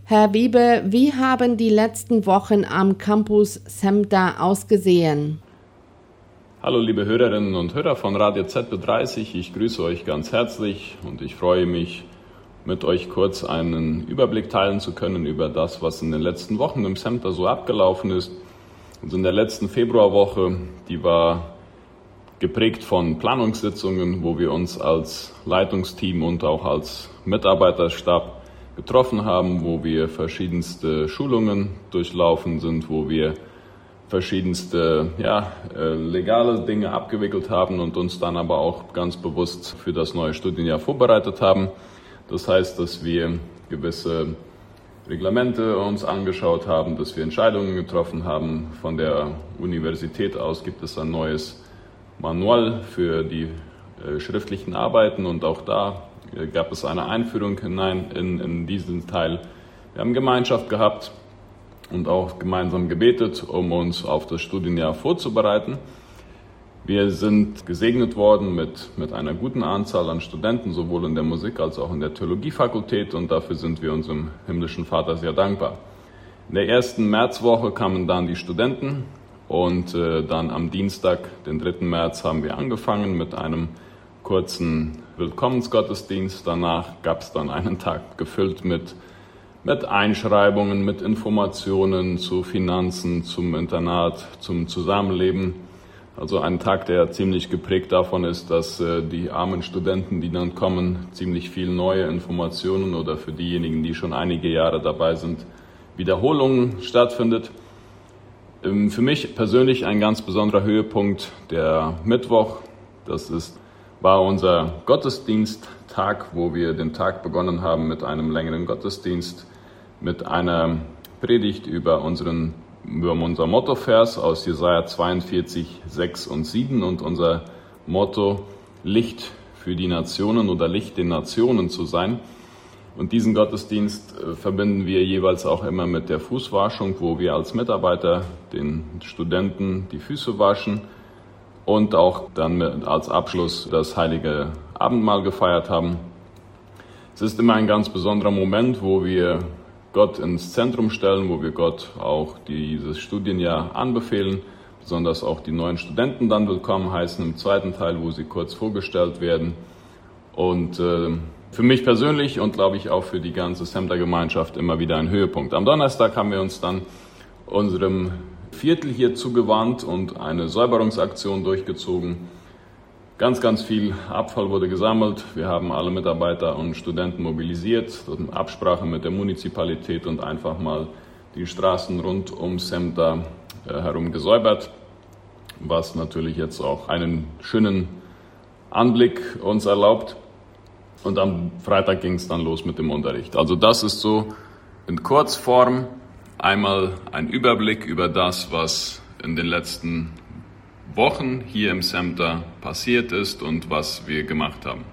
Herr Wiebe, wie haben die letzten Wochen am Campus SEMTA ausgesehen? Hallo liebe Hörerinnen und Hörer von Radio ZB30, ich grüße euch ganz herzlich und ich freue mich, mit euch kurz einen Überblick teilen zu können über das, was in den letzten Wochen im SEMTA so abgelaufen ist. Und in der letzten Februarwoche, die war geprägt von Planungssitzungen, wo wir uns als Leitungsteam und auch als Mitarbeiterstab getroffen haben, wo wir verschiedenste Schulungen durchlaufen sind, wo wir verschiedenste legale Dinge abgewickelt haben und uns dann aber auch ganz bewusst für das neue Studienjahr vorbereitet haben. Das heißt, dass wir gewisse Reglamente uns angeschaut haben, dass wir Entscheidungen getroffen haben. Von der Universität aus gibt es ein neues Manual für die schriftlichen Arbeiten und auch da gab es eine Einführung hinein in diesen Teil. Wir haben Gemeinschaft gehabt und auch gemeinsam gebetet, um uns auf das Studienjahr vorzubereiten. Wir sind gesegnet worden mit einer guten Anzahl an Studenten, sowohl in der Musik- als auch in der Theologiefakultät und dafür sind wir unserem himmlischen Vater sehr dankbar. In der ersten Märzwoche kamen dann die Studenten und dann am Dienstag, den 3. März, haben wir angefangen mit einem kurzen Willkommensgottesdienst. Danach gab es dann einen Tag gefüllt mit Einschreibungen, mit Informationen zu Finanzen, zum Internat, zum Zusammenleben. Also ein Tag, der ziemlich geprägt davon ist, dass die armen Studenten, die dann kommen, ziemlich viel neue Informationen oder für diejenigen, die schon einige Jahre dabei sind, Wiederholungen stattfindet. Für mich persönlich ein ganz besonderer Höhepunkt der Mittwoch. War unser Gottesdiensttag, wo wir den Tag begonnen haben mit einem längeren Gottesdienst, mit einer Predigt über unser Mottovers aus Jesaja 42, 6 und 7 und unser Motto Licht für die Nationen oder Licht den Nationen zu sein. Und diesen Gottesdienst verbinden wir jeweils auch immer mit der Fußwaschung, wo wir als Mitarbeiter den Studenten die Füße waschen und auch dann als Abschluss das heilige Abendmahl gefeiert haben. Es ist immer ein ganz besonderer Moment, wo wir Gott ins Zentrum stellen, wo wir Gott auch dieses Studienjahr anbefehlen, besonders auch die neuen Studenten dann willkommen heißen im zweiten Teil, wo sie kurz vorgestellt werden. Und für mich persönlich und glaube ich auch für die ganze SEMTA-Gemeinschaft immer wieder ein Höhepunkt. Am Donnerstag haben wir uns dann unserem Viertel hier zugewandt und eine Säuberungsaktion durchgezogen. Ganz, ganz viel Abfall wurde gesammelt. Wir haben alle Mitarbeiter und Studenten mobilisiert, in Absprache mit der Munizipalität und einfach mal die Straßen rund um SEMTA herum gesäubert, was natürlich jetzt auch einen schönen Anblick uns erlaubt. Und am Freitag ging es dann los mit dem Unterricht. Also das ist so in Kurzform einmal ein Überblick über das, was in den letzten Wochen hier im SEMTA passiert ist und was wir gemacht haben.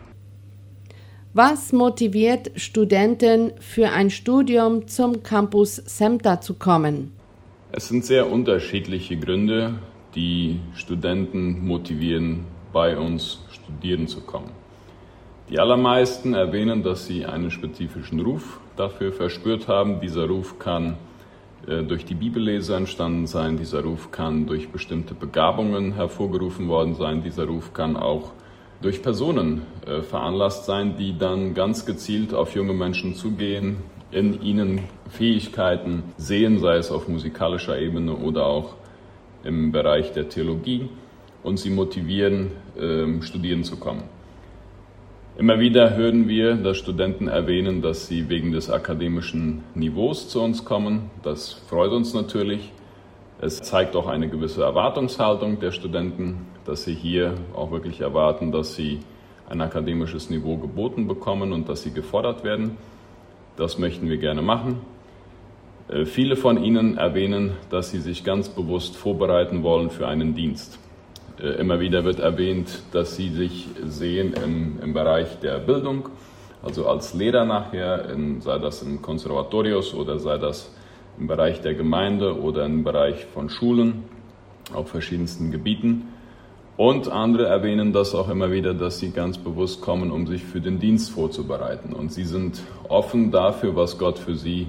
Was motiviert Studenten für ein Studium zum Campus SEMTA zu kommen? Es sind sehr unterschiedliche Gründe, die Studenten motivieren, bei uns studieren zu kommen. Die allermeisten erwähnen, dass sie einen spezifischen Ruf dafür verspürt haben. Dieser Ruf kann durch die Bibellese entstanden sein, dieser Ruf kann durch bestimmte Begabungen hervorgerufen worden sein, dieser Ruf kann auch durch Personen veranlasst sein, die dann ganz gezielt auf junge Menschen zugehen, in ihnen Fähigkeiten sehen, sei es auf musikalischer Ebene oder auch im Bereich der Theologie und sie motivieren, studieren zu kommen. Immer wieder hören wir, dass Studenten erwähnen, dass sie wegen des akademischen Niveaus zu uns kommen. Das freut uns natürlich. Es zeigt auch eine gewisse Erwartungshaltung der Studenten, dass sie hier auch wirklich erwarten, dass sie ein akademisches Niveau geboten bekommen und dass sie gefordert werden. Das möchten wir gerne machen. Viele von ihnen erwähnen, dass sie sich ganz bewusst vorbereiten wollen für einen Dienst. Immer wieder wird erwähnt, dass sie sich sehen im Bereich der Bildung, also als Lehrer nachher, sei das in Konservatorios oder sei das im Bereich der Gemeinde oder im Bereich von Schulen auf verschiedensten Gebieten. Und andere erwähnen das auch immer wieder, dass sie ganz bewusst kommen, um sich für den Dienst vorzubereiten. Und sie sind offen dafür, was Gott für sie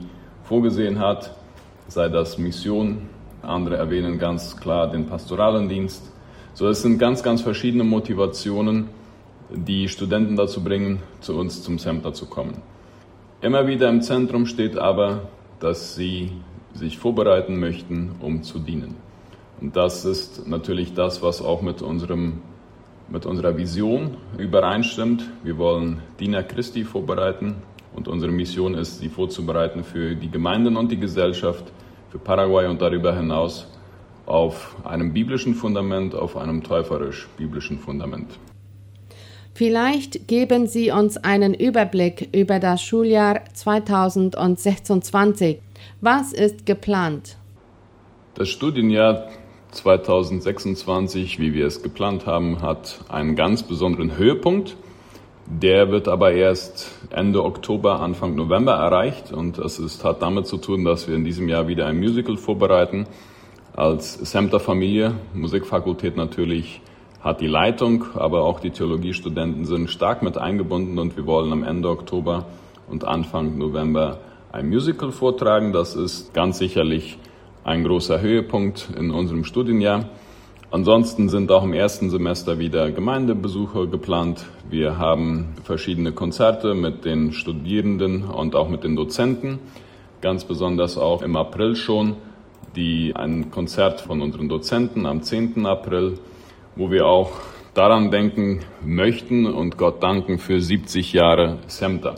vorgesehen hat, sei das Mission, andere erwähnen ganz klar den pastoralen Dienst. So, es sind ganz, ganz verschiedene Motivationen, die Studenten dazu bringen, zu uns zum SEMTA zu kommen. Immer wieder im Zentrum steht aber, dass sie sich vorbereiten möchten, um zu dienen. Und das ist natürlich das, was auch mit unserer Vision übereinstimmt. Wir wollen Diener Christi vorbereiten und unsere Mission ist, sie vorzubereiten für die Gemeinden und die Gesellschaft, für Paraguay und darüber hinaus auf einem biblischen Fundament, auf einem täuferisch-biblischen Fundament. Vielleicht geben Sie uns einen Überblick über das Schuljahr 2026. Was ist geplant? Das Studienjahr 2026, wie wir es geplant haben, hat einen ganz besonderen Höhepunkt. Der wird aber erst Ende Oktober, Anfang November erreicht und hat damit zu tun, dass wir in diesem Jahr wieder ein Musical vorbereiten. Als SEMTA-Familie, Musikfakultät natürlich, hat die Leitung, aber auch die Theologiestudenten sind stark mit eingebunden und wir wollen am Ende Oktober und Anfang November ein Musical vortragen. Das ist ganz sicherlich ein großer Höhepunkt in unserem Studienjahr. Ansonsten sind auch im ersten Semester wieder Gemeindebesuche geplant. Wir haben verschiedene Konzerte mit den Studierenden und auch mit den Dozenten. Ganz besonders auch im April schon ein Konzert von unseren Dozenten am 10. April, wo wir auch daran denken möchten und Gott danken für 70 Jahre SEMTA.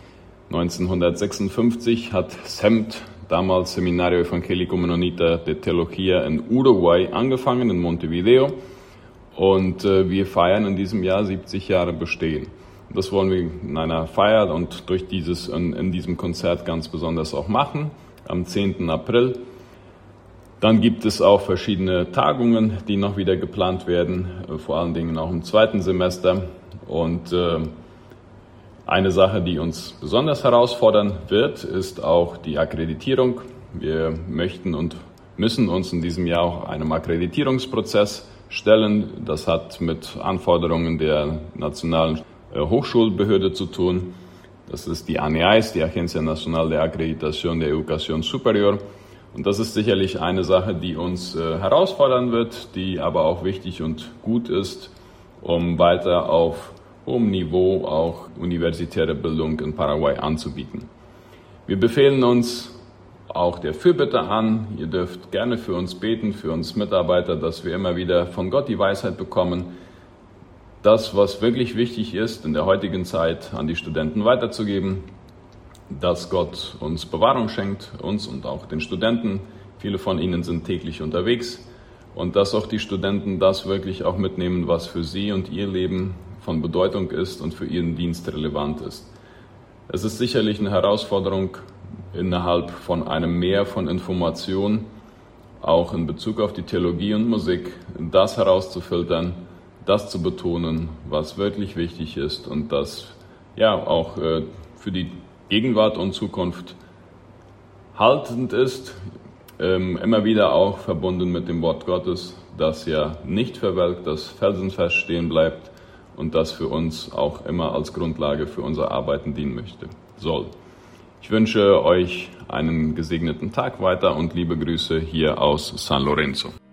1956 hat SEMT, damals Seminario Evangelico Mennonita de Teología in Uruguay, angefangen, in Montevideo. Und wir feiern in diesem Jahr 70 Jahre Bestehen. Das wollen wir in einer Feier und in diesem Konzert ganz besonders auch machen, am 10. April. Dann gibt es auch verschiedene Tagungen, die noch wieder geplant werden, vor allen Dingen auch im zweiten Semester. Und eine Sache, die uns besonders herausfordern wird, ist auch die Akkreditierung. Wir möchten und müssen uns in diesem Jahr auch einem Akkreditierungsprozess stellen. Das hat mit Anforderungen der nationalen Hochschulbehörde zu tun. Das ist die ANEAES, die Agencia Nacional de Acreditación de Educación Superior. Und das ist sicherlich eine Sache, die uns herausfordern wird, die aber auch wichtig und gut ist, um weiter auf hohem Niveau auch universitäre Bildung in Paraguay anzubieten. Wir befehlen uns auch der Fürbitte an. Ihr dürft gerne für uns beten, für uns Mitarbeiter, dass wir immer wieder von Gott die Weisheit bekommen, das, was wirklich wichtig ist, in der heutigen Zeit an die Studenten weiterzugeben, dass Gott uns Bewahrung schenkt, uns und auch den Studenten. Viele von ihnen sind täglich unterwegs und dass auch die Studenten das wirklich auch mitnehmen, was für sie und ihr Leben von Bedeutung ist und für ihren Dienst relevant ist. Es ist sicherlich eine Herausforderung, innerhalb von einem Meer von Informationen, auch in Bezug auf die Theologie und Musik, das herauszufiltern, das zu betonen, was wirklich wichtig ist und das auch für die Gegenwart und Zukunft haltend ist, immer wieder auch verbunden mit dem Wort Gottes, das ja nicht verwelkt, das felsenfest stehen bleibt und das für uns auch immer als Grundlage für unser Arbeiten dienen soll. Ich wünsche euch einen gesegneten Tag weiter und liebe Grüße hier aus San Lorenzo.